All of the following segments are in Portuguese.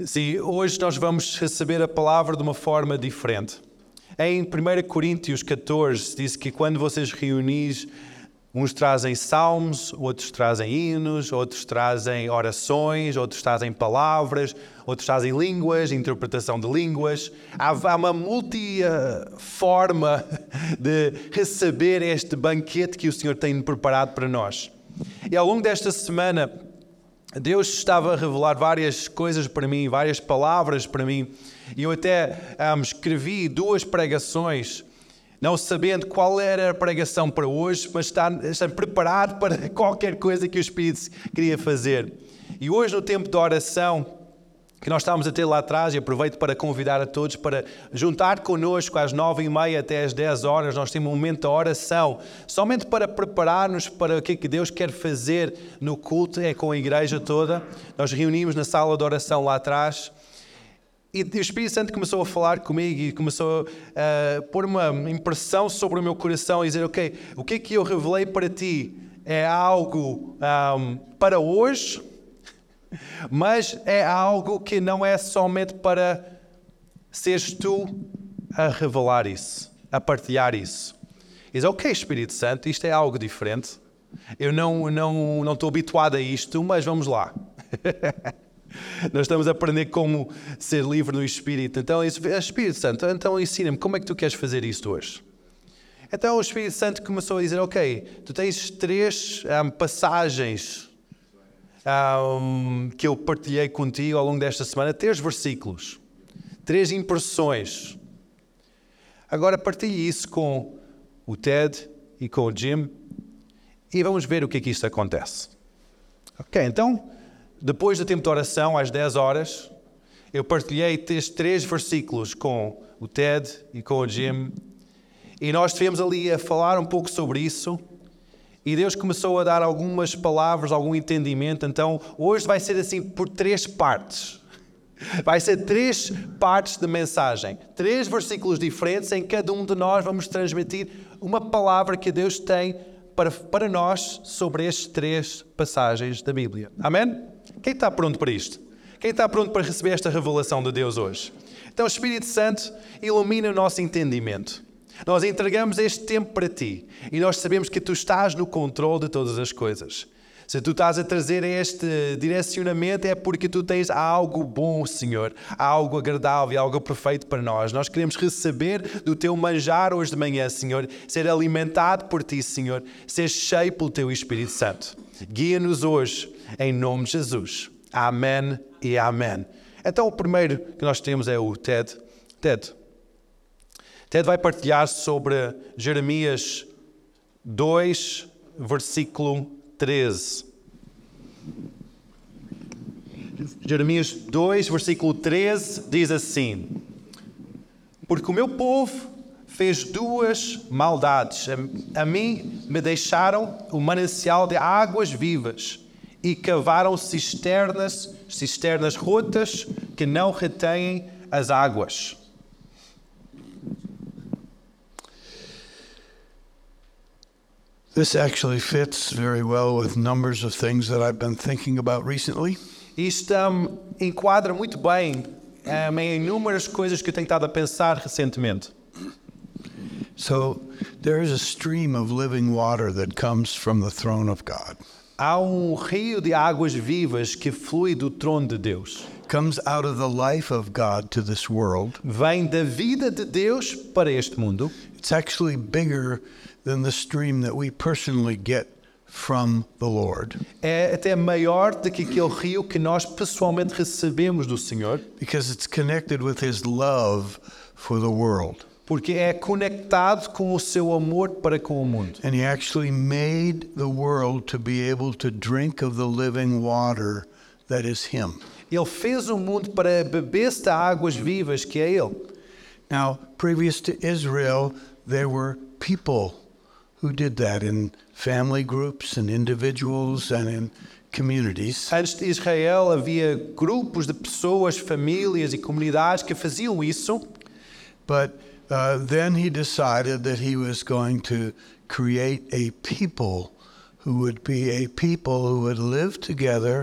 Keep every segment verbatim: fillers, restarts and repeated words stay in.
Sim, hoje nós vamos receber a palavra de uma forma diferente. Em primeira Coríntios catorze diz que quando vocês reunis, uns trazem salmos, outros trazem hinos, outros trazem orações, outros trazem palavras, outros trazem línguas, interpretação de línguas. Há, há uma multiforma de receber este banquete que o Senhor tem preparado para nós. E ao longo desta semana, Deus estava a revelar várias coisas para mim, várias palavras para mim. E eu até um, escrevi duas pregações, não sabendo qual era a pregação para hoje, mas estando, estando preparado para qualquer coisa que o Espírito queria fazer. E hoje, no tempo de oração que nós estávamos a ter lá atrás, e aproveito para convidar a todos para juntar connosco às nove e meia até às dez horas, nós temos um momento de oração, somente para preparar-nos para o que é que Deus quer fazer no culto, é com a igreja toda. Nós reunimos na sala de oração lá atrás, e o Espírito Santo começou a falar comigo e começou a pôr uma impressão sobre o meu coração e dizer, ok, o que é que eu revelei para ti é algo um, para hoje, mas é algo que não é somente para seres tu a revelar isso, a partilhar isso. E diz, ok, Espírito Santo, isto é algo diferente. Eu não, não, não estou habituado a isto, mas vamos lá. Nós estamos a aprender como ser livre no Espírito. Então, Espírito Santo, então ensina-me como é que tu queres fazer isto hoje. Então o Espírito Santo começou a dizer, ok, tu tens três um, passagens Um, que eu partilhei contigo ao longo desta semana, três versículos, três impressões. Agora partilhe isso com o Ted e com o Jim e vamos ver o que é que isto acontece. Ok, então, depois do tempo de oração, às dez horas, eu partilhei estes três versículos com o Ted e com o Jim e nós estivemos ali a falar um pouco sobre isso. E Deus começou a dar algumas palavras, algum entendimento. Então, hoje vai ser assim por três partes. Vai ser três partes de mensagem. Três versículos diferentes. Em cada um de nós vamos transmitir uma palavra que Deus tem para, para nós sobre estas três passagens da Bíblia. Amém? Quem está pronto para isto? Quem está pronto para receber esta revelação de Deus hoje? Então, o Espírito Santo ilumina o nosso entendimento. Nós entregamos este tempo para ti e nós sabemos que tu estás no controle de todas as coisas. Se tu estás a trazer este direcionamento é porque tu tens algo bom, Senhor, algo agradável, algo perfeito para nós. Nós queremos receber do teu manjar hoje de manhã, Senhor, ser alimentado por ti, Senhor, ser cheio pelo teu Espírito Santo. Guia-nos hoje, em nome de Jesus. Amém e amém. Então o primeiro que nós temos é o Ted. Ted. Ted vai partilhar sobre Jeremias dois, versículo treze. Jeremias dois, versículo treze, diz assim: porque o meu povo fez duas maldades. A, a mim me deixaram o manancial de águas vivas e cavaram cisternas, cisternas rotas que não retêm as águas. This actually fits very well with numbers of things that I've been thinking about recently. Isto um, enquadra muito bem um, em inúmeras coisas que eu tenho estado a pensar recentemente. So there is a stream of living water that comes from the throne of God. Há um rio de águas vivas que flui do trono de Deus. Comes out of the life of God to this world. Vem da vida de Deus para este mundo. It's actually bigger than the stream that we personally get from the Lord. É até maior do que aquele rio que nós pessoalmente recebemos do Senhor. Because it's connected with His love for the world. Porque é conectado com o seu amor para com o mundo. And He actually made the world to be able to drink of the living water that is Him. Ele fez o mundo para beber-se de águas vivas que é Ele. Now, previous to Israel, there were people who did that in family groups and individuals and in communities. Antes de Israel havia grupos de pessoas, famílias e comunidades que faziam isso. But uh, then he decided that he was going to create a people who would be a people who would live together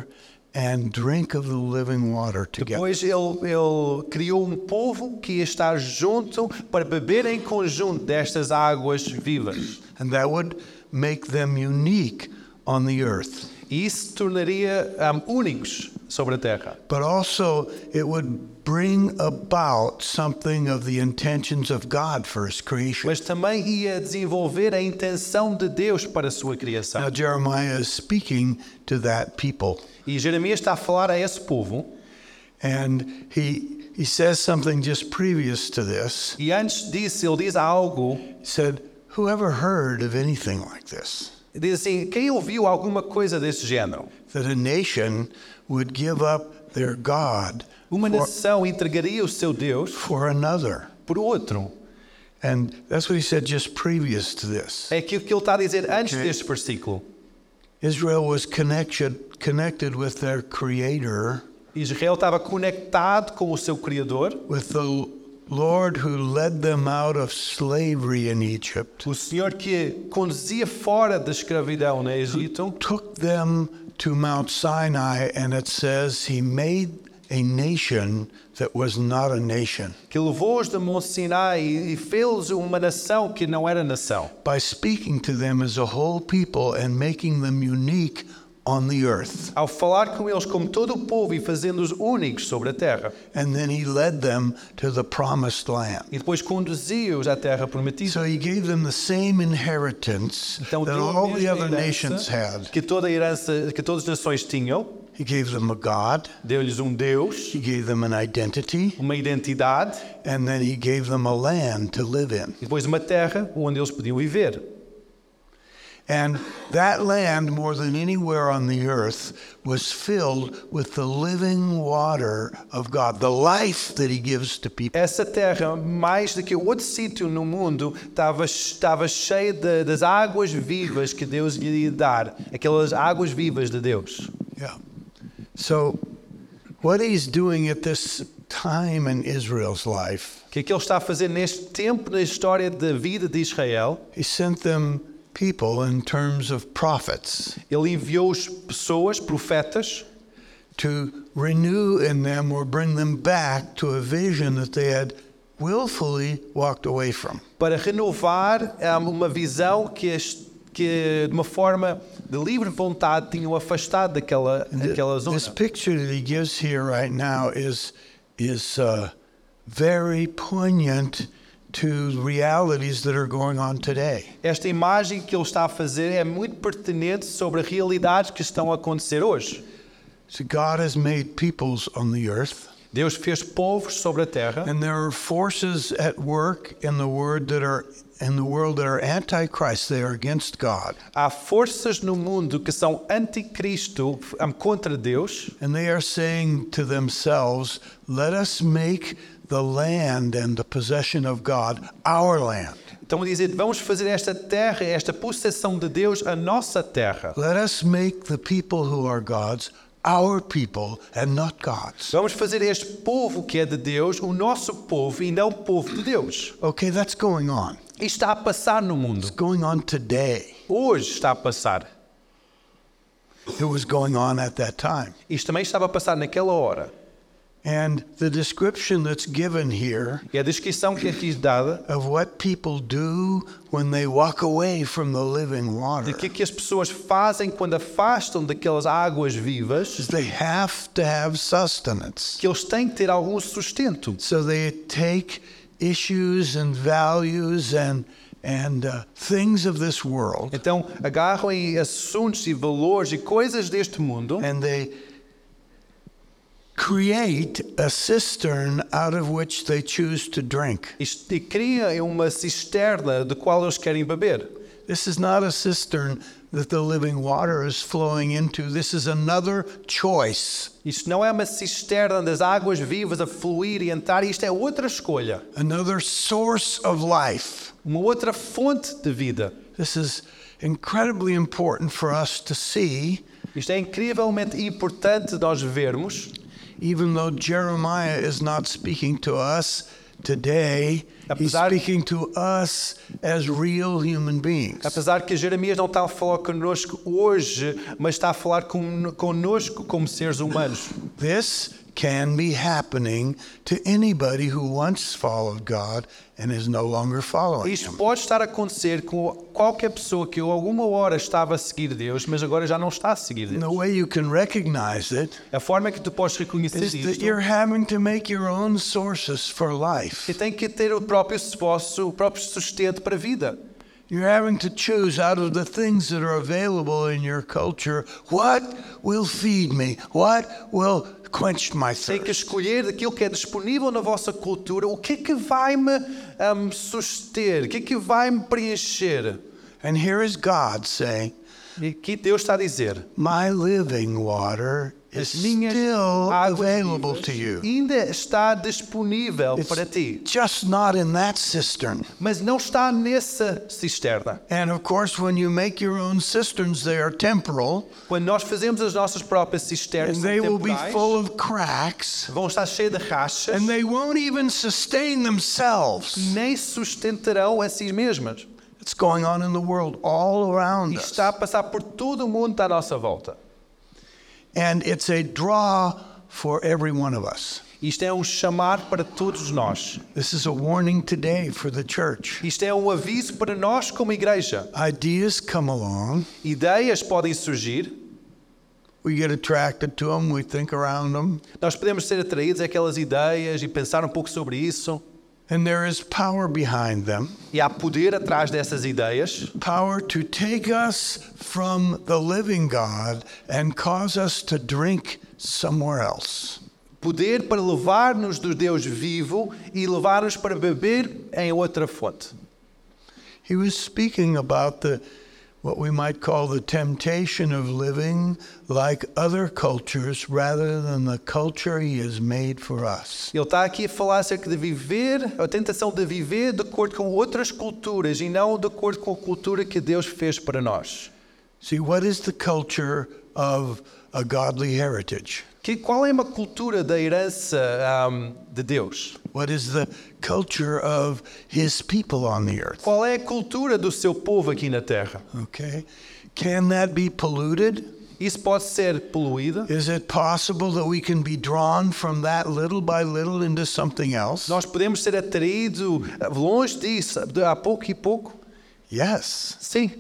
and drink of the living water together. Depois ele, ele criou um povo que ia estar junto para beber em conjunto destas águas vivas. And that would make them unique on the earth. E isso tornaria um, únicos sobre a terra. But also it would bring about something of the intentions of God for his creation. Mas também ia desenvolver a intenção de Deus para a sua criação. Now Jeremiah is speaking to that people. E Jeremias está a falar a esse povo. And he he says something just previous to this. E antes disso ele diz algo. He said, "Whoever heard of anything like this? Diz assim, quem ouviu alguma coisa desse género? That a nation would give up their God Uma for, nação entregaria o seu Deus for another." por outro. And that's what he said just previous to this. É aquilo que ele está a dizer antes Okay. deste versículo. Israel was connected connected with their creator, Israel estava conectado com o seu Criador, with the Lord who led them out of slavery in Egypt, o Senhor que conduzia fora da escravidão no Egito, took them to Mount Sinai, and it says he made a nation that was not a nation que levou-os de Monte Sinai e fez uma nação que não era nação, by speaking to them as a whole people and making them unique on the earth. ao falar com eles como todo o povo e fazendo-os únicos sobre a terra. And then he led them to the promised land. E depois conduziu-os à terra prometida. So he gave them the same inheritance Então that deu a all the mesma other nations herança had. que toda a herança, que todas as nações tinham. He gave them a God, Deu-lhes um Deus, he gave them an identity, uma identidade and then he gave them a land to live in. e depois uma terra onde eles podiam viver. And that land, more than anywhere on the earth, was filled with the living water of God, the life that he gives to people. Essa terra, mais do que outro sítio no mundo, estava, estava cheia de, das águas vivas que Deus lhe ia dar. Aquelas águas vivas de Deus. Yeah. So what he's doing at this time in Israel's life, O que é que ele está a fazer neste tempo na história da vida de Israel? he sent them people in terms of prophets Ele enviou-os pessoas, profetas, to renew in them or bring them back to a vision that they had willfully walked away from. para renovar um, uma visão que, as- que de uma forma de livre vontade tinham afastado daquela, daquela zona. This picture that he gives here right now is is uh, very poignant to realities that are going on today. Esta imagem que ele está a fazer é muito pertinente sobre as realidades que estão a acontecer hoje. So God has made peoples on the earth, Deus fez povos sobre a terra and there are forces at work in the word that are in the world that are anti-Christ. They are against God, há forças no mundo que são anticristo, um, contra Deus, and they are saying to themselves, "Let us make the land and the possession of God our land. estão a dizer, vamos fazer esta terra, esta possessão de Deus, a nossa terra. Let us make the people who are God's our people and not God's." Vamos fazer este povo que é de Deus, o nosso povo e não o povo de Deus. Okay, that's going on. Isto está a passar no mundo. It's going on today. Hoje está a passar. It was going on at that time. Isto também estava a passar naquela hora. And the description that's given here E a descrição que é aqui dada of what people do when they walk away from the living de water que, que as pessoas fazem quando afastam daquelas águas vivas, is they have to have sustenance. que eles têm que ter algum sustento. So they take issues and values and and uh, things of this world, Então agarram em assuntos e valores e coisas deste mundo and they create a cistern out of which they choose to drink. e, e criam uma cisterna de qual eles querem beber. This is not a cistern that the living water is flowing into. This is another choice, Isto não é uma cisterna das águas vivas a fluir e entrar, isto é outra escolha, another source of life. uma outra fonte de vida. This is incredibly important for us to see, Isto é incrivelmente importante nós vermos, even though Jeremiah is not speaking to us today he's Apesar- speaking to us as real human beings. Apesar que Jeremias não está a falar connosco hoje, mas está a falar con- connosco como seres humanos. This can be happening to anybody who once followed God and is no longer following Isto him. pode estar a acontecer com qualquer pessoa que alguma hora estava a seguir Deus, mas agora já não está a seguir And the Deus. way you can recognize it A forma que tu podes reconhecer is that isto you're having to make your own sources for life. é que tem que ter o próprio esforço, o próprio sustento para a vida. You're having to choose out of the things that are available in your culture, what will feed me? What will quench my Tem que thirst? escolher daquilo que é disponível na vossa cultura, o que é que vai me um, suster, o que é que vai me preencher. And here is God saying, E aqui Deus está a dizer, my living water is as minhas still águas available vivas to you. ainda está disponível It's para ti, just not in that cistern. mas não está nessa cisterna. And of course, when you make your own cisterns, they are temporal, Quando nós fazemos as nossas próprias cisternas, and são they will be temporais, full of cracks, vão estar cheias de rachas, and they won't even sustain themselves. nem sustentarão a si mesmas. It's going on in the world all around Isto us. está a passar por todo o mundo à nossa volta. And it's a draw for every one of us. Isto é um chamar para todos nós. This is a warning today for the church. Isto é um aviso para nós como igreja. Ideas come along, Ideias podem surgir, we get attracted to them, we think around them, nós podemos ser atraídos àquelas ideias e pensar um pouco sobre isso. and there is power behind them. E há poder atrás dessas ideias. Power to take us from the living God and cause us to drink somewhere else. Poder para levar-nos do Deus vivo e levar-nos para beber em outra fonte. He was speaking about the what we might call the temptation of living like other cultures rather than the culture he has made for us. Ele está aqui a falar acerca de viver, a tentação de viver de acordo com outras culturas e não de acordo com a cultura que Deus fez para nós. See, what is the culture of a godly heritage? Que, qual é uma cultura da herança um, de Deus? What is the culture of his people on the earth? Qual é a cultura do seu povo aqui na Terra? Okay. Can that be polluted? Isso pode ser poluído? Is it possible that we can be drawn from that little by little into something else? Nós podemos ser atraídos longe disso, de a pouco e pouco? Yes. Sim.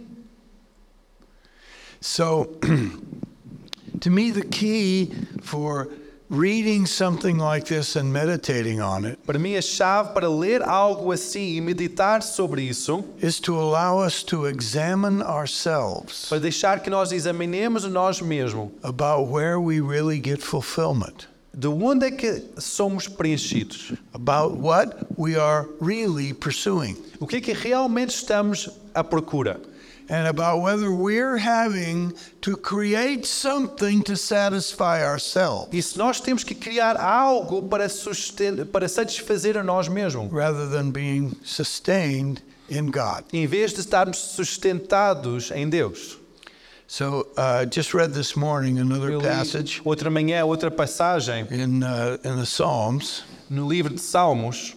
So, to me, the key for reading something like this and meditating on it Para mim, a chave para ler algo assim e meditar sobre isso, is to allow us to examine ourselves para deixar que nós examinemos a nós mesmos. about where we really get fulfillment, De onde é que somos preenchidos? about what we are really pursuing, O que é que realmente estamos à procura? and about whether we're having to create something to satisfy ourselves E se nós temos que criar algo para, susten- para satisfazer a nós mesmos, rather than being sustained in God. em vez de estarmos sustentados em Deus. So, uh, just read this morning another Eu li passage outra manhã, outra passagem in uh, in the Psalms. no livro de Salmos.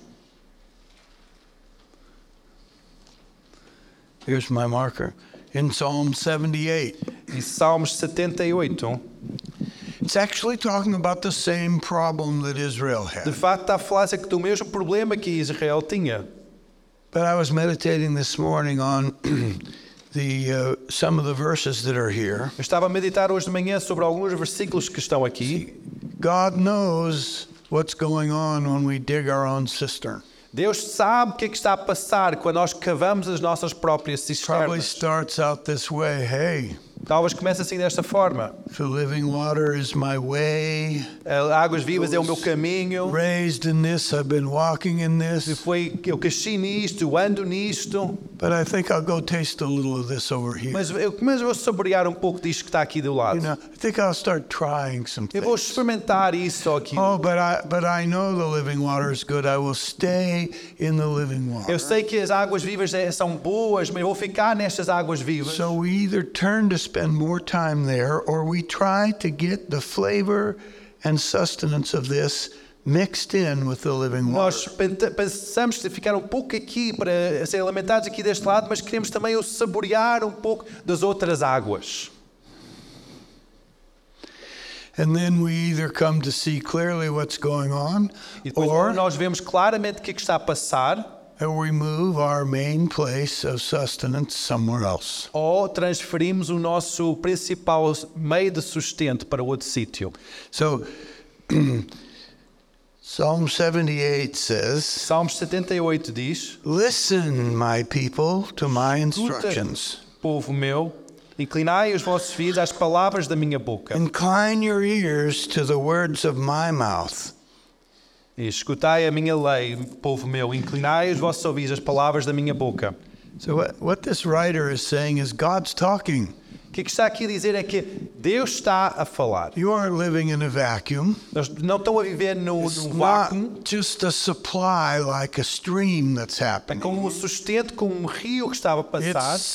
Here's my marker. In Psalm seventy-eight. Em Salmos setenta e oito, It's actually talking about the same problem that Israel de had. facto está a falar acerca do mesmo problema que Israel tinha. But I was meditating this morning on the uh, some of the verses that are here. Eu estava a meditar hoje de manhã sobre alguns versículos que estão aqui. God knows what's going on when we dig our own cistern. Deus sabe o que é que está a passar quando nós cavamos as nossas próprias Probably cisternas. starts out this way. Hey, Talvez comece assim desta forma. the living water is my way. Águas vivas é o meu caminho. Raised in this, I've been walking in this. Foi, eu cresci nisto, eu ando nisto. But I think I'll go taste a little of this over here. Mas eu, mas eu vou saborear um pouco disto que está aqui do lado. You know, I think I'll start trying some Eu vou things. experimentar isso ou aquilo. Oh, but I but I know the living water is good. I will stay in the living water. Eu sei que as águas vivas é- são boas, mas eu vou ficar nestas águas vivas. So we either turn to spend more time there, or we try to get the flavor and sustenance of this mixed in with the living Nós water. pensamos de ficar um pouco aqui para ser alimentados aqui deste lado, mas queremos também o saborear um pouco das outras águas. And then we either come to see clearly what's going on, E depois or nós vemos claramente o que é que está a passar, we move our main place of sustenance somewhere else. ou transferimos o nosso principal meio de sustento para outro sítio. So Psalm seventy-eight says, Salmos setenta e oito diz: "Listen, my people, to my instructions. Povo meu, inclinai os vossos ouvidos às palavras da minha boca. Incline your ears to the words of my mouth." E escutai a minha lei, povo meu, inclinai os vossos ouvidos às palavras da minha boca. So what, what this writer is saying is God's talking. O que, que está aqui a dizer é que Deus está a falar. You aren't living in a vacuum. Nós não estão a viver no, It's no not vácuo, just a supply like a stream that's é happening. como um sustento, como um rio que estava a passar. It's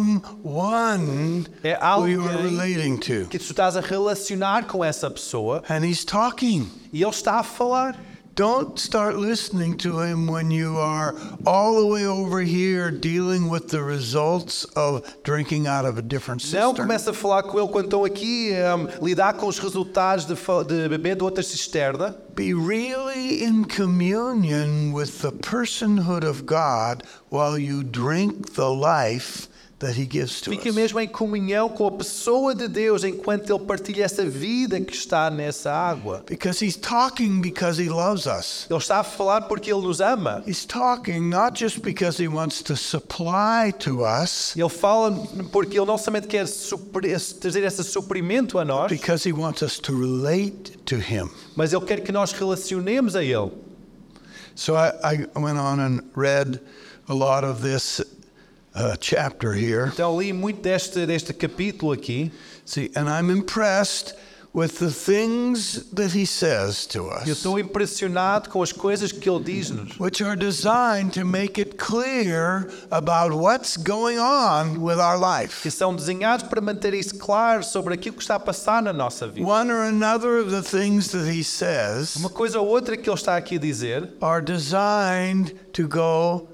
someone É who you are alguém relating to. que tu estás a relacionar com essa pessoa And he's talking. e ele está a falar. Don't start listening to him when you are all the way over here dealing with the results of drinking out of a different Não cistern. começa a falar com ele quando estão aqui a lidar com os resultados de, fa- de beber de outra cisterna. Be really in communion with the personhood of God while you drink the life that he gives to Fica us. mesmo em comunhão com a pessoa de Deus enquanto ele partilha essa vida que está nessa água. Because he's talking because he loves us. Ele está a falar porque ele nos ama. He's talking not just because he wants to supply to us, Ele fala porque ele não somente quer supri- trazer esse suprimento a nós, because he wants us to relate to him. mas ele quer que nós relacionemos a ele. So I, I went on and read a lot of this uh, chapter here. Então li muito deste, deste capítulo aqui. See, and I'm impressed with the things that he says to Eu us, estou impressionado com as coisas que ele diz-nos, which are designed to make it clear about what's going on with our life. que são desenhados para manter isso claro sobre aquilo que está a passar na nossa vida. One or another of the things that he says Uma coisa ou outra que ele está aqui a dizer are designed to go,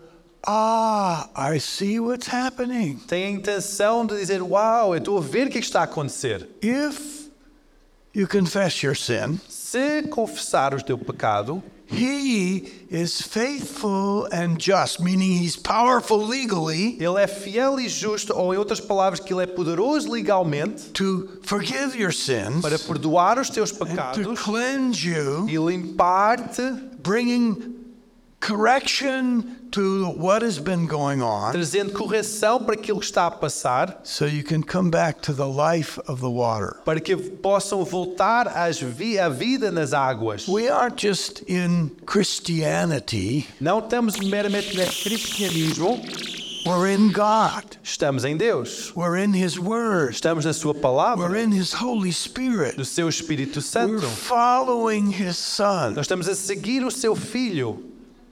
ah, I see what's happening. tem a intenção de dizer: uau, eu estou a ver o que é que está a acontecer. If you confess your sin, Se confessar o teu pecado, he is faithful and just, meaning he's powerful legally ele é fiel e justo, ou em outras palavras, que ele é poderoso legalmente to forgive your sins para perdoar os teus and to pecados cleanse you, e limpar-te, bringing correction to what has been going on, trazendo correção para aquilo que está a passar, so you can come back to the life of the water. para que possam voltar às vi- à vida nas águas. We aren't just in Christianity, Não estamos meramente no cristianismo, we're in God. estamos em Deus, We're in his word. estamos na sua We're palavra, in his Holy Spirit. no seu Espírito We're Santo. following his son. Nós estamos a seguir o seu Filho.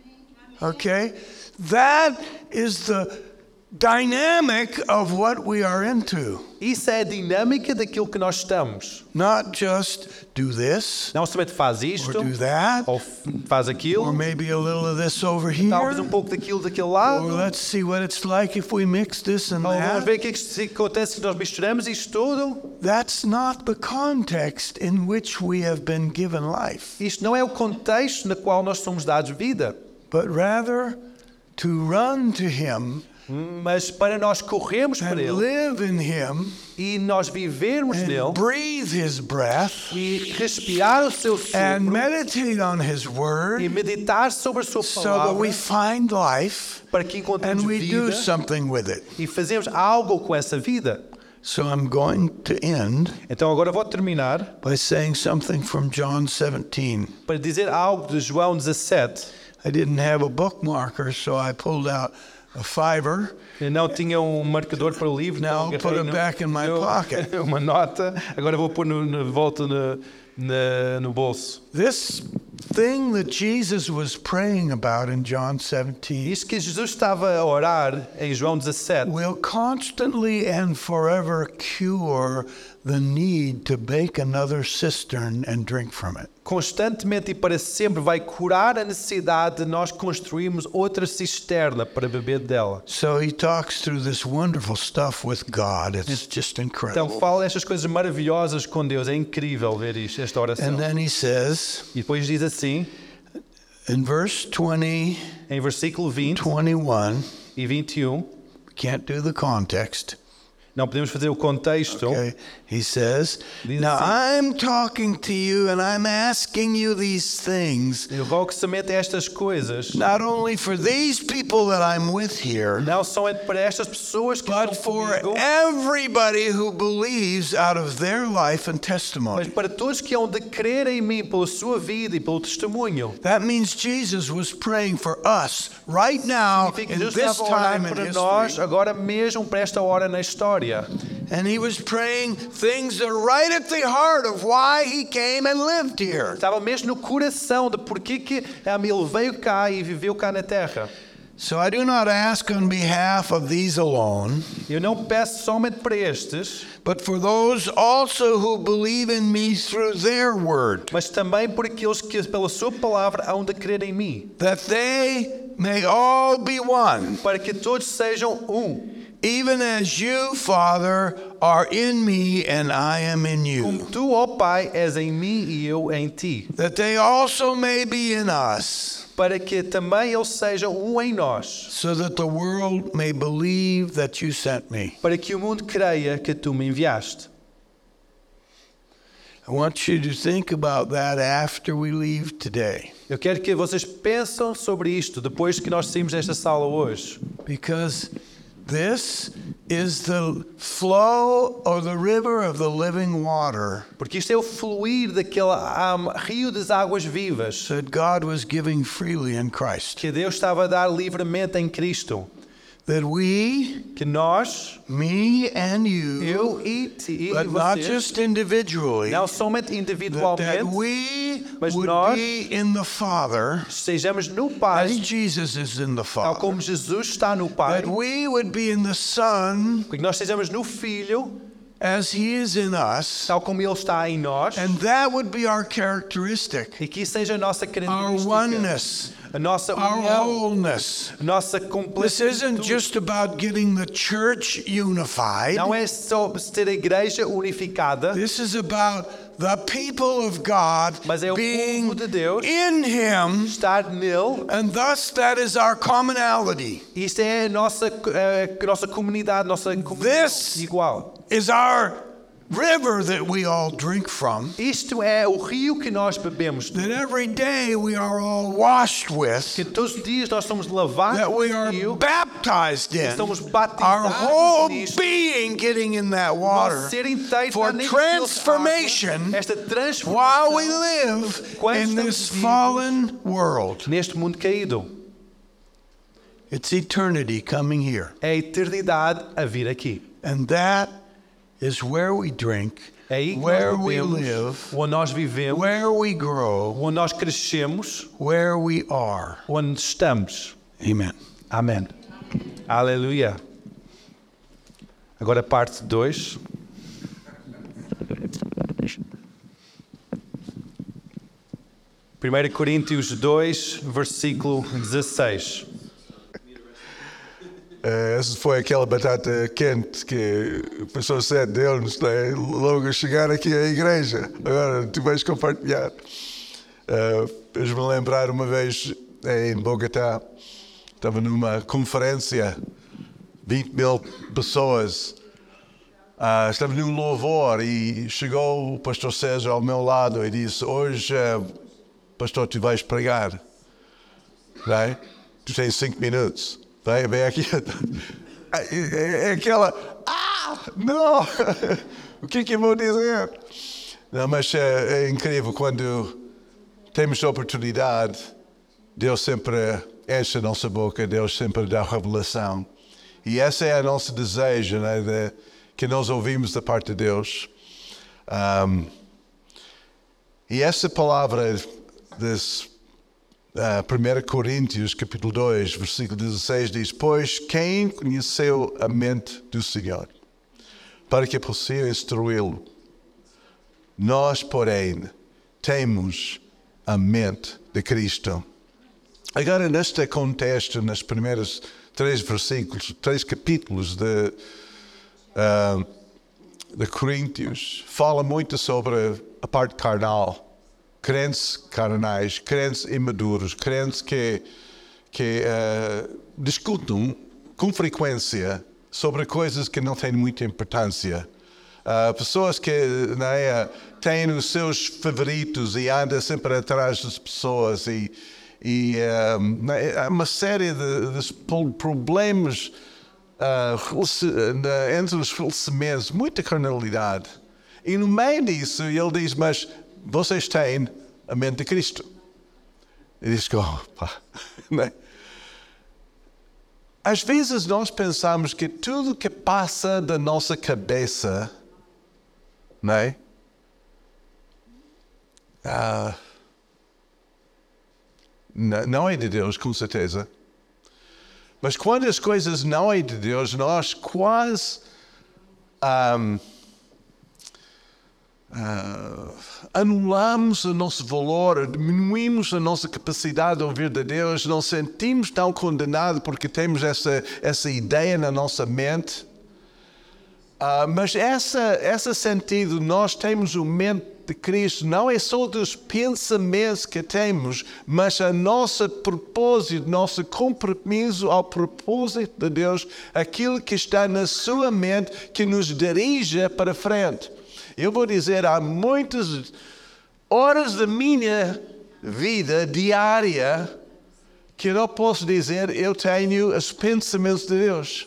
Okay? That is the dynamic of what we are into. Isso é a dinâmica daquilo que nós estamos. Not just do this Não somente faz or isto, do that, ou f- faz or aquilo, maybe a little of this over here, talvez um pouco daquilo daquele or lado. let's see what it's like if we mix this and Ou vamos that. ver o que é que se acontece se nós misturamos isto tudo. That's not the context in which we have been given life, Isto não é o contexto no qual nós somos dados vida, but rather to run to him mas para nós corrermos para and Ele live in him e nós vivermos and nele breathe his breath e respirar o seu and sopro meditate on his e word meditar sobre a sua so that we palavra find life para que encontremos and we do vida something with it. e fazemos algo com essa vida. So I'm going to end Então agora vou terminar by saying something from John seventeen. para dizer algo de João dezassete. I didn't have a bookmarker, so I pulled out a fiver. Eu não tinha um marcador para o livro. Now então put agarrei it no- back in my no- pocket. Uma nota. Agora vou pôr no, no volta no, na- no bolso. This thing that Jesus was praying about in John seventeen Isto que Jesus estava a orar em João dezassete will constantly and forever cure the need to bake another cistern and drink from it. constantemente e para sempre vai curar a necessidade de nós construirmos outra cisterna para beber dela. So he talks through this wonderful stuff with God. It's just incredible. Então fala estas coisas maravilhosas com Deus. É incrível ver isto, esta oração. And then he says E depois diz assim, in verse twenty, em versículo vinte twenty-one, e vinte e um, can't do the context. não podemos fazer o contexto. Okay. He says, Diz now assim, I'm talking to you and I'm asking you these things, eu rogo que se meta estas coisas, not only for these people that I'm with here, não só é para estas pessoas que but estão for comigo, everybody who believes out of their life and mas testimony. para todos que hão de crer em mim pela sua vida e pelo testemunho. That means Jesus was praying for us right now Significa que in Deus this estava a orar time in para nós, history. agora mesmo para esta hora na história. And he was praying things that are right at the heart of why he came and lived here. Estava mesmo no coração de porquê que ele veio cá e viveu cá na terra. So I do not ask on behalf of these alone, Eu não peço somente para estes, but for those also who believe in me through their word, mas também por aqueles que pela sua palavra hão de crer em mim, that they may all be one, para que todos sejam um, even as you, Father, are in me and I am in como you, tu, ó Pai, és em mim e eu em ti, that they also may be in us, para que também eles sejam um em nós, so that the world may believe that you sent me. para que o mundo creia que tu me enviaste. I want you to think about that after we leave today, Eu quero que vocês pensem sobre isto depois que nós saímos desta sala hoje, because this is the flow or the river of the living water porque isto é o fluir daquele um, rio das águas vivas that God was giving freely in Christ. que Deus estava a dar livremente em Cristo, That we, que nós, me and you, eu e ti e but not vocês, just individually, não somente that, that individualmente, we mas would nós be in the Father sejamos no as Pai, Jesus is in the tal Father. como Jesus está no Pai, That we would be in the Son que nós sejamos no Filho, as He is in us, tal como Ele está em nós, and that would be our characteristic, e que isso seja a nossa our característica, oneness, a nossa our união, wholeness. a nossa This isn't completude. just about getting the church unified. Não é só ter a igreja unificada, This is about the people of God mas é o being povo de Deus in Him, estar nele. and thus that is our commonality. Isto é a nossa, a nossa comunidade, nossa comunidade This- igual. Is our river that we all drink from, Isto é o rio que nós bebemos, that every day we are all washed que with, todos os dias nós somos lavados that we no are rio, baptized in, somos our batizados whole nisto, being getting in that water nosso ser inteiro for está neste transformation rio de água, esta while we transformação live Quando in estamos this vivos fallen world. neste mundo caído. It's eternity coming here. É a eternidade a vir aqui. And that is where we drink, É aí que where nós we bebemos, live, onde nós vivemos, where we grow, onde nós crescemos, where we are. onde estamos. Amen. Amém. Aleluia. Agora parte dois. primeira Coríntios dois, versículo dezasseis. Eh, Essa foi aquela batata quente que o pastor Sete deu-nos, né? Logo a chegar aqui à igreja. Agora tu vais compartilhar. Uh, Fez-me lembrar uma vez em Bogotá, estava numa conferência, vinte mil pessoas. Uh, estava num louvor e chegou o pastor César ao meu lado e disse: hoje, uh, pastor, tu vais pregar. Right? Tu tens cinco minutos. Vem, vem aqui. É, é aquela. Ah, não! O que é que eu vou dizer? Não, mas é, é incrível quando temos oportunidade. Deus sempre enche a nossa boca, Deus sempre dá revelação. E esse é o nosso desejo, né, de, que nós ouvimos da parte de Deus. Um, e essa palavra This, uh, primeira Coríntios, capítulo dois, versículo dezesseis, diz: Pois quem conheceu a mente do Senhor, para que possa instruí-lo? Nós, porém, temos a mente de Cristo. Agora, neste contexto, nas primeiras três versículos, três capítulos de, uh, de Coríntios, fala muito sobre a parte carnal. Crentes carnais, crentes imaduros, crentes que, que uh, discutem com frequência sobre coisas que não têm muita importância. Uh, pessoas que né, têm os seus favoritos e andam sempre atrás das pessoas e, e uh, né, há uma série de, de problemas uh, entre os relacionamentos, muita carnalidade. E no meio disso ele diz: mas vocês têm a mente de Cristo. E diz: oh, pá, né? Às vezes nós pensamos que tudo que passa da nossa cabeça, né? Ah, não é de Deus, com certeza. Mas quando as coisas não é de Deus, nós quase um, uh, anulamos o nosso valor, diminuímos a nossa capacidade de ouvir de Deus, não sentimos tão condenados porque temos essa, essa ideia na nossa mente. Uh, mas essa, esse sentido, nós temos o mente de Cristo, não é só dos pensamentos que temos, mas a nosso propósito, nosso compromisso ao propósito de Deus, aquilo que está na sua mente que nos dirige para frente. Eu vou dizer, há muitas horas da minha vida diária que eu não posso dizer eu tenho os pensamentos de Deus.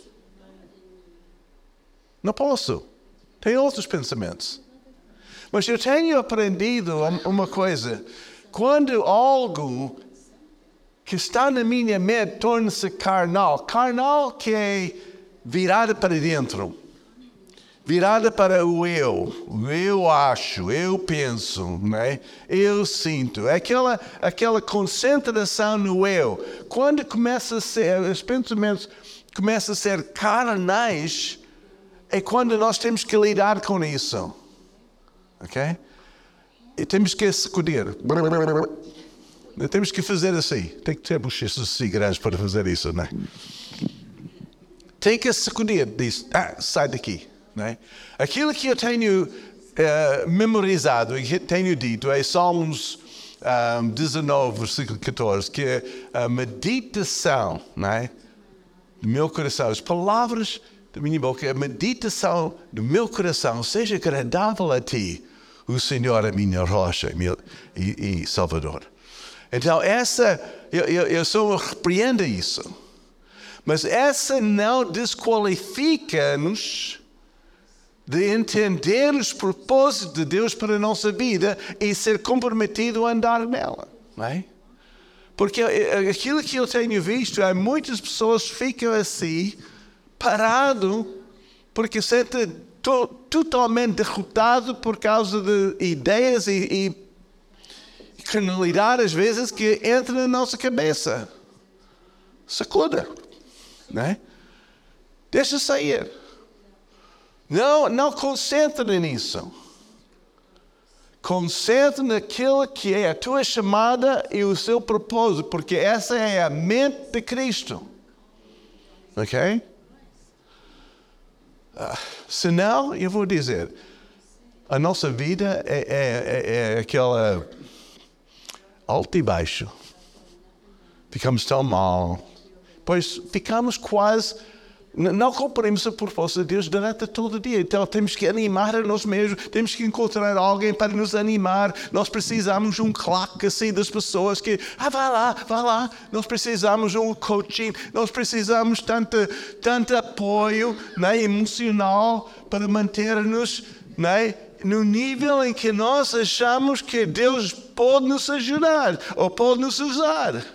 Não posso. Tenho outros pensamentos. Mas eu tenho aprendido uma coisa. Quando algo que está na minha mente torna-se carnal, carnal que é virada para dentro, virada para o eu, o eu acho, eu penso, né? Eu sinto, aquela, aquela concentração no eu. Quando começa a ser, os pensamentos começam a ser carnais, é quando nós temos que lidar com isso. Ok? E temos que sacudir. Temos que fazer assim. Tem que ter bochechas assim grandes para fazer isso, não é? Tem que sacudir. Diz, ah, sai daqui. Não é? Aquilo que eu tenho uh, memorizado e tenho dito é Salmos um, dezanove, versículo catorze, que é a meditação, não é? Do meu coração. As palavras da minha boca, a meditação do meu coração seja agradável a ti, o Senhor, a minha rocha e, e Salvador. Então, essa, eu, eu, eu só repreendo isso. Mas essa não desqualifica-nos de entender os propósitos de Deus para a nossa vida e ser comprometido a andar nela. Não é? Porque aquilo que eu tenho visto, há muitas pessoas que ficam assim, parado, porque sente to, totalmente derrotado por causa de ideias e, e carnalidade, às vezes, que entra na nossa cabeça. Sacuda, né? Deixa sair. Não, não concentre nisso. Concentre naquilo que é a tua chamada e o seu propósito, porque essa é a mente de Cristo. Ok? Uh, senão, eu vou dizer, a nossa vida é, é, é, é aquela alto e baixo. Ficamos tão mal. Pois ficamos quase, não cumprimos a proposta de Deus durante todo o dia. Então temos que animar a nós mesmos, temos que encontrar alguém para nos animar. Nós precisamos de um claque assim das pessoas que, ah, vai lá, vai lá. Nós precisamos de um coaching, nós precisamos de tanto, tanto apoio, né, emocional para manter-nos, né, no nível em que nós achamos que Deus pode nos ajudar ou pode nos usar.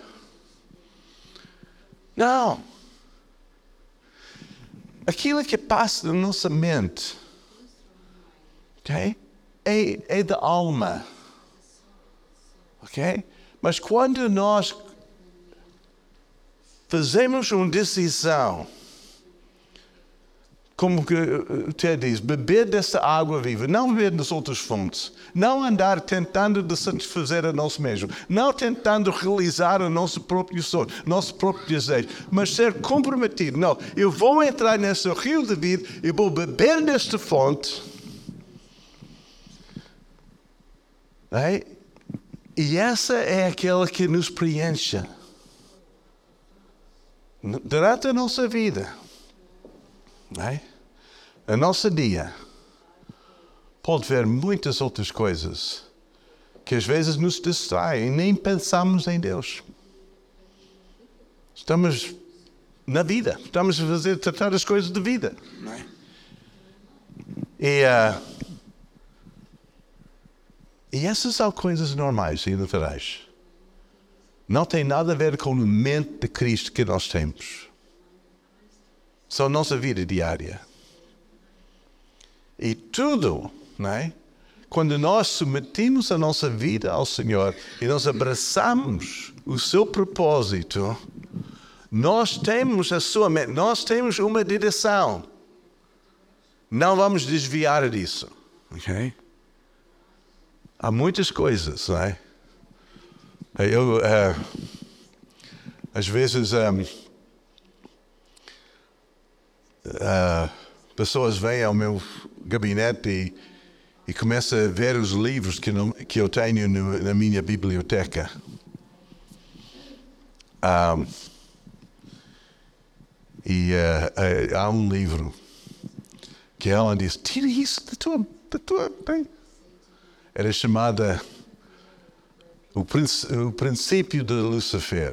Não. Aquilo que passa na nossa mente, okay, é, é da alma. Okay? Mas quando nós fazemos uma decisão, como que o Ted diz, beber dessa água viva, não beber das outras fontes, não andar tentando de satisfazer a nós mesmos, não tentando realizar o nosso próprio sonho, nosso próprio desejo, mas ser comprometido. Não, eu vou entrar nesse rio de vida, eu vou beber desta fonte. É? E essa é aquela que nos preenche durante a nossa vida. É? A nossa dia pode ver muitas outras coisas que às vezes nos distraem e nem pensamos em Deus. Estamos na vida, estamos a fazer, tratar as coisas de vida. Não é? E, uh, e essas são coisas normais e naturais. Não tem nada a ver com o mente de Cristo que nós temos. São a nossa vida diária. E tudo, não é? Quando nós submetemos a nossa vida ao Senhor e nós abraçamos o seu propósito, nós temos a sua mente, nós temos uma direção. Não vamos desviar disso. Ok? Há muitas coisas, não é? Eu, uh, às vezes, um, uh, pessoas vêm ao meu gabinete e, e começam a ver os livros que, não, que eu tenho no, na minha biblioteca. Um, e uh, uh, há um livro que ela diz, tira isso da tua... Da tua tem. Era chamada o, Princ- o Princípio de Lucifer.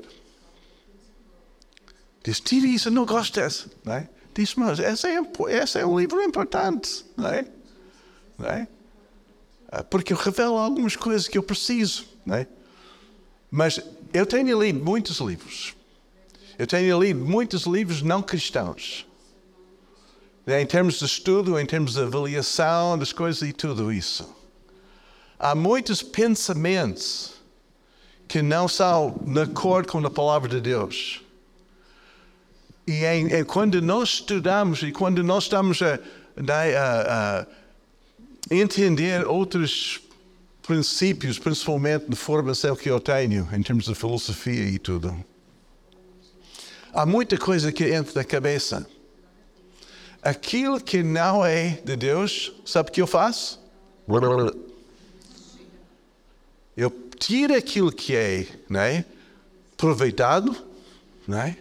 Diz, tira isso, eu não gosto dessa. Não é? Diz, mas esse é, esse é um livro importante. Não é? Não é? Porque eu revelo algumas coisas que eu preciso. Não é? Mas eu tenho lido muitos livros. Eu tenho lido muitos livros não cristãos. Em termos de estudo, em termos de avaliação das coisas e tudo isso. Há muitos pensamentos que não são de acordo com a palavra de Deus. E em, em, quando nós estudamos e quando nós estamos a, a, a entender outros princípios, principalmente de formação que eu tenho, em termos de filosofia e tudo, há muita coisa que entra na cabeça. Aquilo que não é de Deus, sabe o que eu faço? Eu tiro aquilo que é, né, aproveitado, né,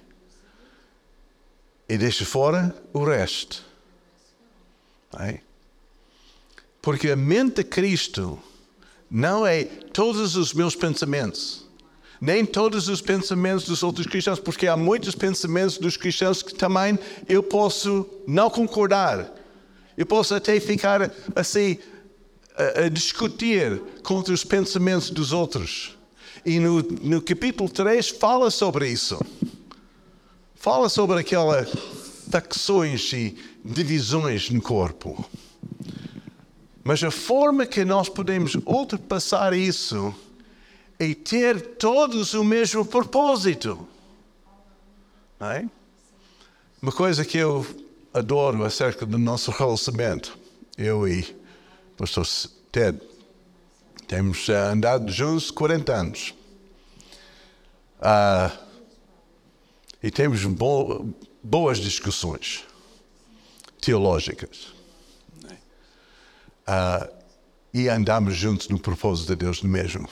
e deixo fora o resto. Né? Porque a mente de Cristo não é todos os meus pensamentos, nem todos os pensamentos dos outros cristãos, porque há muitos pensamentos dos cristãos que também eu posso não concordar. Eu posso até ficar assim... A, a discutir contra os pensamentos dos outros. E no, no capítulo três fala sobre isso. Fala sobre aquelas facções e divisões no corpo. Mas a forma que nós podemos ultrapassar isso é ter todos o mesmo propósito. Não é? Uma coisa que eu adoro acerca do nosso relacionamento, eu e Pastor Ted, temos uh, andado juntos quarenta anos. Uh, e temos bo- boas discussões teológicas. Uh, e andamos juntos no propósito de Deus mesmo.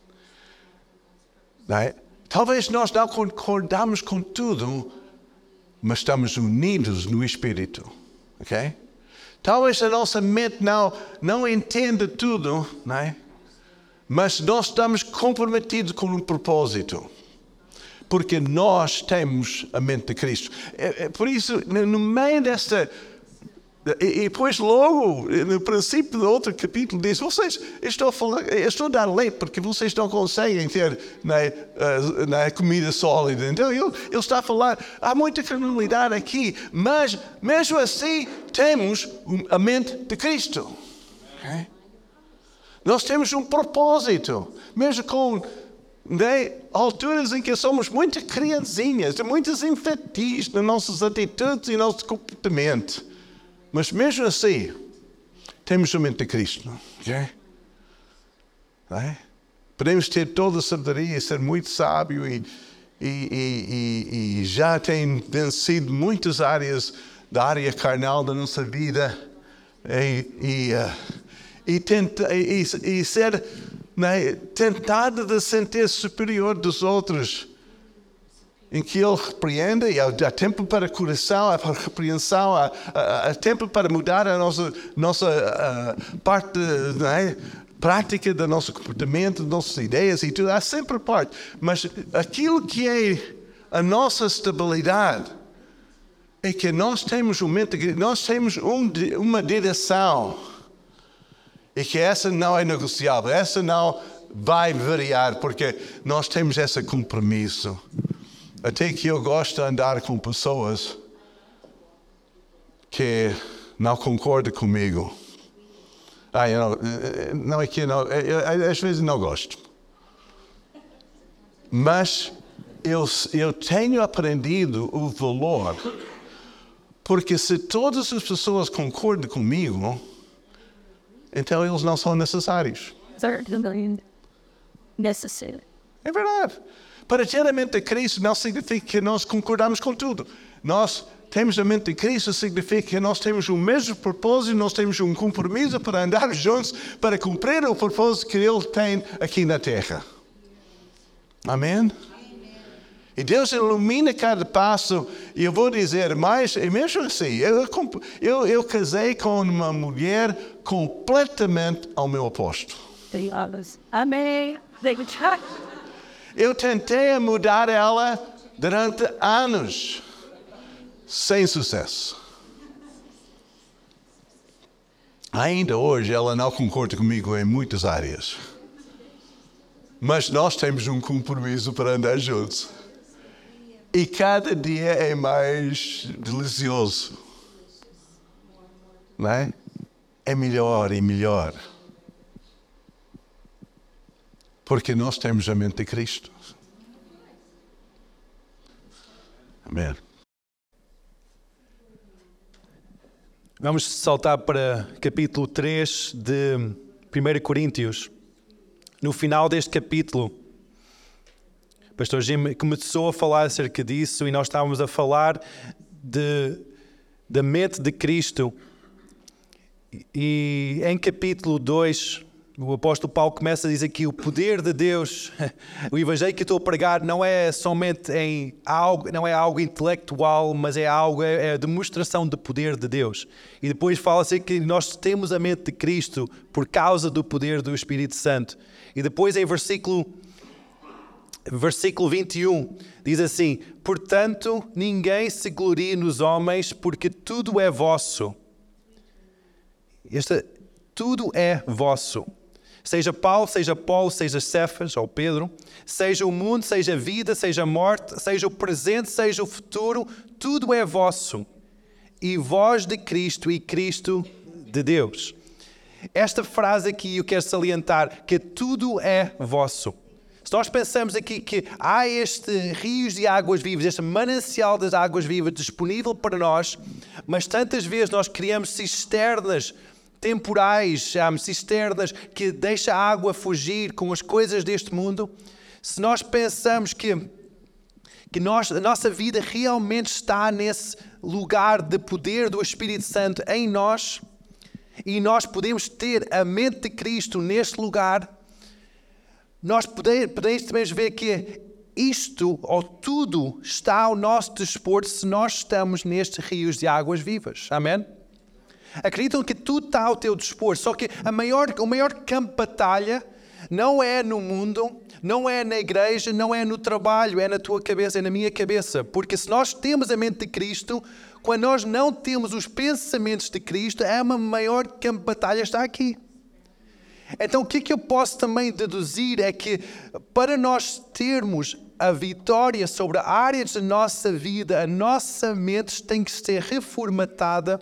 Não é? Talvez nós não concordamos com tudo, mas estamos unidos no Espírito. Ok? Talvez a nossa mente não, não entenda tudo, não é? Mas nós estamos comprometidos com um propósito. Porque nós temos a mente de Cristo. É, é, por isso, no meio desta... E, e depois logo, no princípio do outro capítulo, diz, vocês, eu estou a, falar, eu estou a dar leite porque vocês não conseguem ter né, uh, né, comida sólida. Então ele, ele está a falar, há muita carnalidade aqui, mas mesmo assim temos a mente de Cristo. Okay? Nós temos um propósito, mesmo com Né? Alturas em que somos muito criancinhas, muitos infantis nas nossas atitudes e nosso comportamento. Mas mesmo assim, temos a mente de Cristo. Okay? Né? Podemos ter toda a sabedoria, ser muito sábio e, e, e, e, e já tem vencido muitas áreas da área carnal da nossa vida e, e, uh, e, tenta, e, e ser né, tentado de sentir superior dos outros, em que Ele repreenda e há, há tempo para correção, há para repreensão, há, há, há tempo para mudar a nossa, nossa uh, parte né, prática do nosso comportamento, das nossas ideias e tudo, há sempre parte. Mas aquilo que é a nossa estabilidade é que nós temos um mente, nós temos um, uma direção e que essa não é negociável, essa não vai variar, porque nós temos esse compromisso. Até que eu gosto de andar com pessoas que não concordam comigo. Ah, eu não, não é que eu não, eu, às vezes não gosto. Mas eu, eu tenho aprendido o valor, porque se todas as pessoas concordam comigo, então eles não são necessários. Necessário. É verdade. Para ter a mente de Cristo não significa que nós concordamos com tudo. Nós temos a mente de Cristo significa que nós temos o mesmo propósito, nós temos um compromisso para andar juntos, para cumprir o propósito que Ele tem aqui na terra. Amém? E Deus ilumina cada passo. E eu vou dizer mais, e mesmo assim, eu, eu, eu casei com uma mulher completamente ao meu oposto. Amém. Eu tentei mudar ela durante anos, sem sucesso. Ainda hoje ela não concorda comigo em muitas áreas. Mas nós temos um compromisso para andar juntos. E cada dia é mais delicioso. Não é? É melhor e melhor. Porque nós temos a mente de Cristo. Amém. Vamos saltar para capítulo três de primeira Coríntios. No final deste capítulo, o pastor Jim começou a falar acerca disso e nós estávamos a falar de, da mente de Cristo. E em capítulo dois, o apóstolo Paulo começa a dizer que o poder de Deus, o evangelho que eu estou a pregar não é somente em algo, não é algo intelectual, mas é algo, é a demonstração do poder de Deus. E depois fala-se que nós temos a mente de Cristo por causa do poder do Espírito Santo. E depois em versículo, versículo vinte e um, diz assim: portanto, ninguém se glorie nos homens, porque tudo é vosso. Este, tudo é vosso. Seja Paulo, seja Paulo, seja Cefas ou Pedro, seja o mundo, seja a vida, seja a morte, seja o presente, seja o futuro, tudo é vosso. E vós de Cristo e Cristo de Deus. Esta frase aqui eu quero salientar, que tudo é vosso. Se nós pensamos aqui que há este rios de águas vivas, este manancial das águas vivas disponível para nós, mas tantas vezes nós criamos cisternas temporais, cisternas que deixam a água fugir com as coisas deste mundo. Se nós pensamos que, que nós, a nossa vida realmente está nesse lugar de poder do Espírito Santo em nós, e nós podemos ter a mente de Cristo neste lugar, nós podemos, podemos também ver que isto ou tudo está ao nosso dispor se nós estamos nestes rios de águas vivas. Amém? Acreditam que tudo está ao teu dispor, só que a maior, o maior campo de batalha não é no mundo, não é na igreja, não é no trabalho, é na tua cabeça, é na minha cabeça. Porque se nós temos a mente de Cristo, quando nós não temos os pensamentos de Cristo, é uma maior campo de batalha está aqui. Então o que, que eu posso também deduzir é que para nós termos a vitória sobre áreas da nossa vida, a nossa mente tem que ser reformatada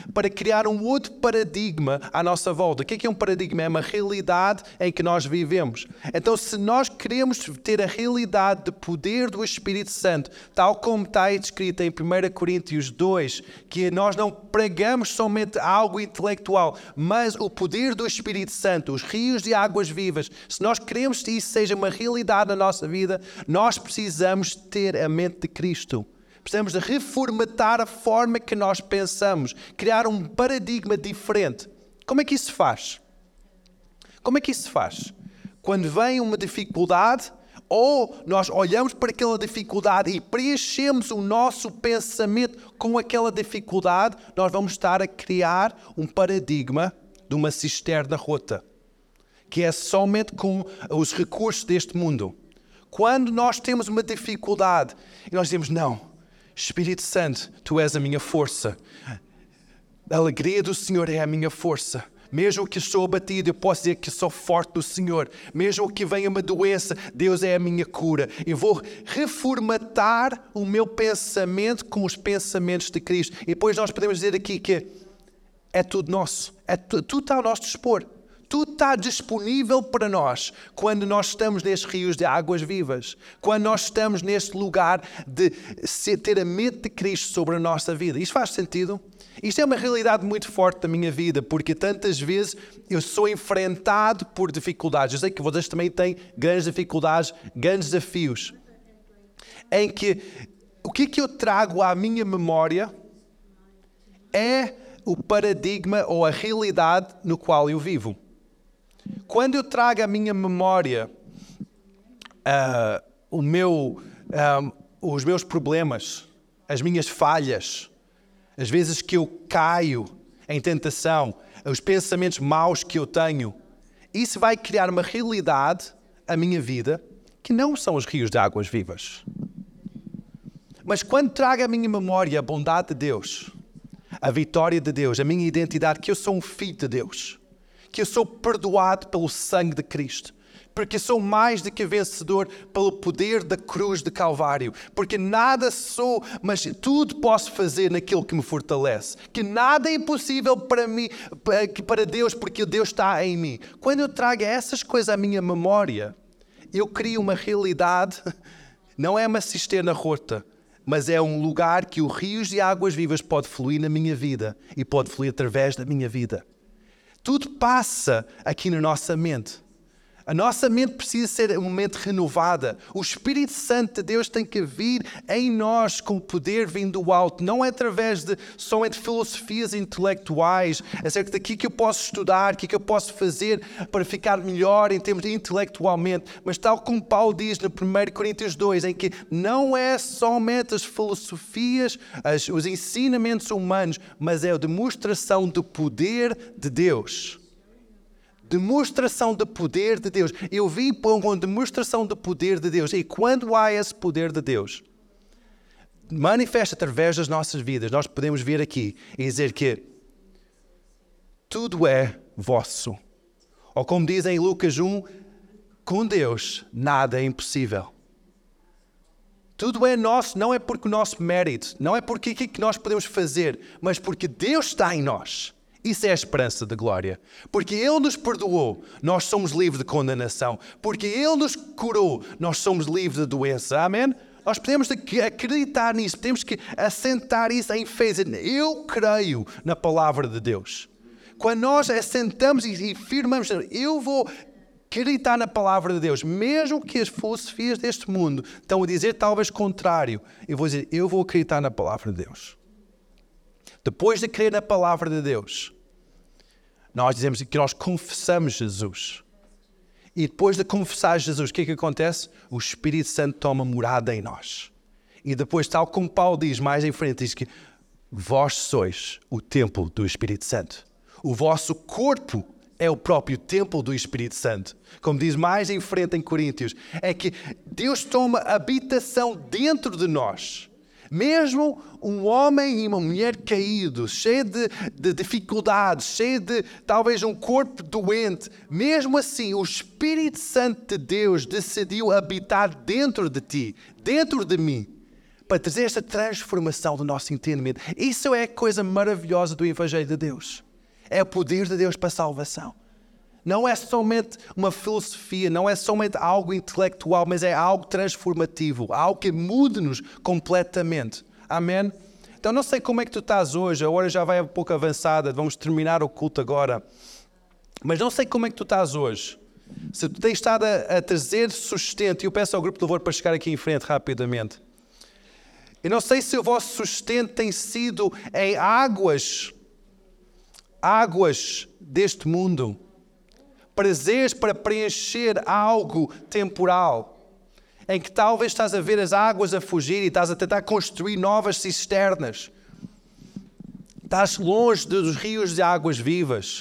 para criar um outro paradigma à nossa volta. O que é que é um paradigma? É uma realidade em que nós vivemos. Então, se nós queremos ter a realidade de poder do Espírito Santo, tal como está escrito em primeira Coríntios dois, que nós não pregamos somente algo intelectual, mas o poder do Espírito Santo, os rios de águas vivas, se nós queremos que isso seja uma realidade na nossa vida, nós precisamos ter a mente de Cristo. Precisamos de reformatar a forma que nós pensamos, criar um paradigma diferente. Como é que isso se faz? Como é que isso se faz? Quando vem uma dificuldade, ou nós olhamos para aquela dificuldade e preenchemos o nosso pensamento com aquela dificuldade, nós vamos estar a criar um paradigma de uma cisterna rota, que é somente com os recursos deste mundo. Quando nós temos uma dificuldade e nós dizemos, não, Espírito Santo, Tu és a minha força. A alegria do Senhor é a minha força. Mesmo que sou abatido, eu posso dizer que sou forte do Senhor. Mesmo que venha uma doença, Deus é a minha cura. Eu vou reformatar o meu pensamento com os pensamentos de Cristo. E depois nós podemos dizer aqui que é tudo nosso. É tu, tudo está ao nosso dispor. Tudo está disponível para nós quando nós estamos nestes rios de águas vivas. Quando nós estamos neste lugar de ter a mente de Cristo sobre a nossa vida. Isto faz sentido? Isto é uma realidade muito forte da minha vida, porque tantas vezes eu sou enfrentado por dificuldades. Eu sei que vocês também têm grandes dificuldades, grandes desafios. Em que o que é que eu trago à minha memória é o paradigma ou a realidade no qual eu vivo. Quando eu trago à minha memória uh, o meu, um, os meus problemas, as minhas falhas, as vezes que eu caio em tentação, os pensamentos maus que eu tenho, isso vai criar uma realidade à minha vida que não são os rios de águas vivas. Mas quando trago à minha memória a bondade de Deus, a vitória de Deus, a minha identidade, que eu sou um filho de Deus, que eu sou perdoado pelo sangue de Cristo, porque sou mais do que vencedor pelo poder da cruz de Calvário, porque nada sou, mas tudo posso fazer naquilo que me fortalece, que nada é impossível para mim, para Deus, porque Deus está em mim. Quando eu trago essas coisas à minha memória, eu crio uma realidade, não é uma cisterna rota, mas é um lugar que os rios de águas vivas pode fluir na minha vida e pode fluir através da minha vida. Tudo passa aqui na nossa mente. A nossa mente precisa ser uma mente renovada. O Espírito Santo de Deus tem que vir em nós com o poder vindo do alto. Não é através de somente filosofias intelectuais, acerca daquilo que eu posso estudar, o que eu posso fazer para ficar melhor em termos de intelectualmente. Mas tal como Paulo diz no primeira Coríntios dois, em que não é somente as filosofias, as, os ensinamentos humanos, mas é a demonstração do poder de Deus. Demonstração do poder de Deus. Eu vim com uma demonstração do poder de Deus. E quando há esse poder de Deus, manifesta através das nossas vidas, nós podemos vir aqui e dizer que tudo é vosso. Ou como dizem em Lucas um, com Deus nada é impossível. Tudo é nosso, não é porque o nosso mérito, não é porque aquilo que nós podemos fazer, mas porque Deus está em nós. Isso é a esperança da glória. Porque Ele nos perdoou, nós somos livres de condenação. Porque Ele nos curou, nós somos livres de doença. Amém? Nós podemos acreditar nisso, temos que assentar isso em fé. Eu creio na palavra de Deus. Quando nós assentamos e firmamos, eu vou acreditar na palavra de Deus. Mesmo que as filosofias deste mundo estão a dizer talvez contrário, eu vou dizer, eu vou acreditar na palavra de Deus. Depois de crer na palavra de Deus, nós dizemos que nós confessamos Jesus. E depois de confessar Jesus, o que é que acontece? O Espírito Santo toma morada em nós. E depois, tal como Paulo diz mais em frente, diz que vós sois o templo do Espírito Santo. O vosso corpo é o próprio templo do Espírito Santo. Como diz mais em frente em Coríntios, é que Deus toma habitação dentro de nós. Mesmo um homem e uma mulher caídos, cheio de, de dificuldades, cheio de talvez um corpo doente, mesmo assim o Espírito Santo de Deus decidiu habitar dentro de ti, dentro de mim, para trazer esta transformação do nosso entendimento. Isso é a coisa maravilhosa do Evangelho de Deus. É o poder de Deus para a salvação. Não é somente uma filosofia, não é somente algo intelectual, mas é algo transformativo, algo que mude-nos completamente. Amém? Então não sei como é que tu estás hoje, a hora já vai um pouco avançada, vamos terminar o culto agora. Mas não sei como é que tu estás hoje. Se tu tens estado a, a trazer sustento, e eu peço ao grupo de louvor para chegar aqui em frente rapidamente. Eu não sei se o vosso sustento tem sido em águas, águas deste mundo. Prazeres para preencher algo temporal. Em que talvez estás a ver as águas a fugir e estás a tentar construir novas cisternas. Estás longe dos rios de águas vivas.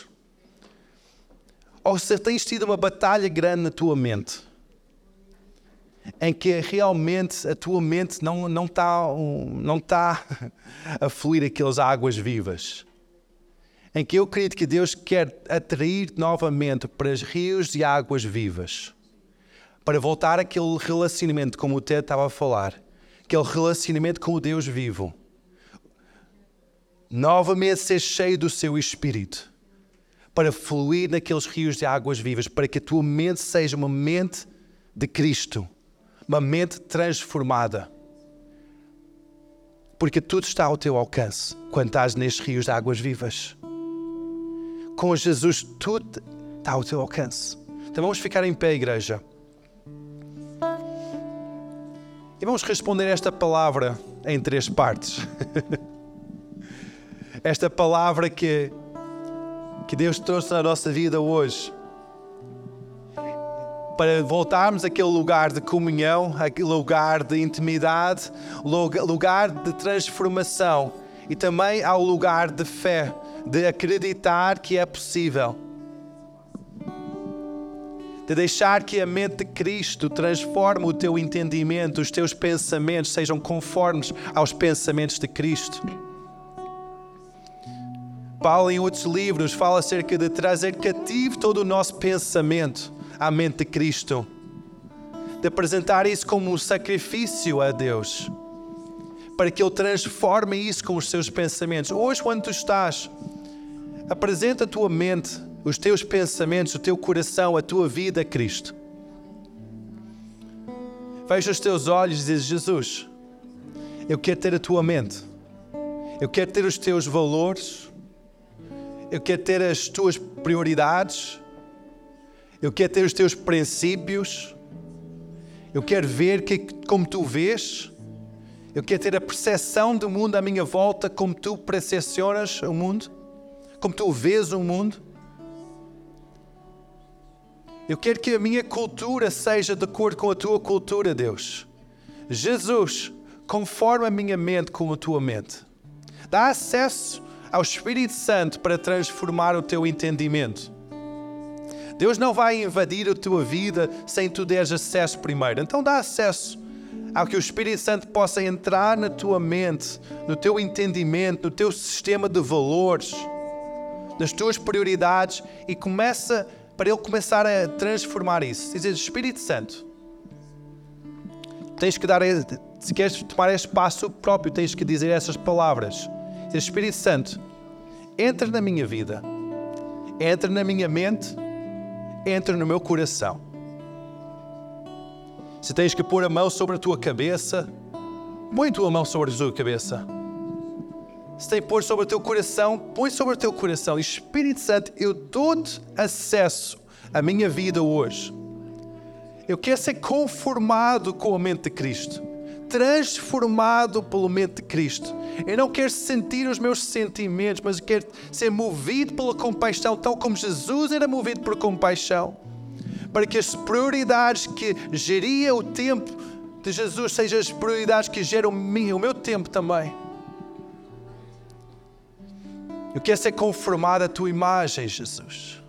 Ou se tens tido uma batalha grande na tua mente, em que realmente a tua mente não, não está não está a fluir aquelas águas vivas. Em que eu acredito que Deus quer atrair novamente para os rios de águas vivas. Para voltar àquele relacionamento, como o Ted estava a falar. Aquele relacionamento com o Deus vivo. Novamente ser cheio do seu Espírito. Para fluir naqueles rios de águas vivas, para que a tua mente seja uma mente de Cristo, uma mente transformada. Porque tudo está ao teu alcance quando estás nestes rios de águas vivas. Com Jesus tudo está ao teu alcance. Então vamos ficar em pé, igreja. E vamos responder esta palavra em três partes. Esta palavra que que Deus trouxe na nossa vida hoje, para voltarmos àquele lugar de comunhão, aquele lugar de intimidade, lugar de transformação e também ao lugar de fé, de acreditar que é possível, de deixar que a mente de Cristo transforme o teu entendimento, os teus pensamentos sejam conformes aos pensamentos de Cristo. Paulo, em outros livros, fala acerca de trazer cativo todo o nosso pensamento à mente de Cristo. De apresentar isso como um sacrifício a Deus. Para que Ele transforme isso com os seus pensamentos. Hoje, quando tu estás, apresenta a tua mente, os teus pensamentos, o teu coração, a tua vida a Cristo. Fecha os teus olhos e diz: Jesus, eu quero ter a tua mente. Eu quero ter os teus valores. Eu quero ter as tuas prioridades. Eu quero ter os teus princípios. Eu quero ver que, como tu vês. Eu quero ter a percepção do mundo à minha volta como tu percepcionas o mundo. Como tu vês o mundo. Eu quero que a minha cultura seja de acordo com a tua cultura, Deus. Jesus, conforme a minha mente com a tua mente. Dá acesso ao Espírito Santo para transformar o teu entendimento. Deus não vai invadir a tua vida sem tu deres acesso primeiro. Então dá acesso ao que o Espírito Santo possa entrar na tua mente, no teu entendimento, no teu sistema de valores, nas tuas prioridades e começa, para Ele começar a transformar isso. Dizer: Espírito Santo, tens que dar, se queres tomar este passo próprio, tens que dizer essas palavras. Dizer: Espírito Santo, entra na minha vida, entra na minha mente, entra no meu coração. Se tens que pôr a mão sobre a tua cabeça, põe a tua mão sobre a tua cabeça. Se tens que pôr sobre o teu coração, põe sobre o teu coração. E Espírito Santo, eu dou-te acesso à minha vida hoje. Eu quero ser conformado com a mente de Cristo. Transformado pela mente de Cristo. Eu não quero sentir os meus sentimentos, mas eu quero ser movido pela compaixão, tal como Jesus era movido por compaixão. Para que as prioridades que geria o tempo de Jesus sejam as prioridades que geram o meu tempo também. Eu quero ser conformado à tua imagem, Jesus.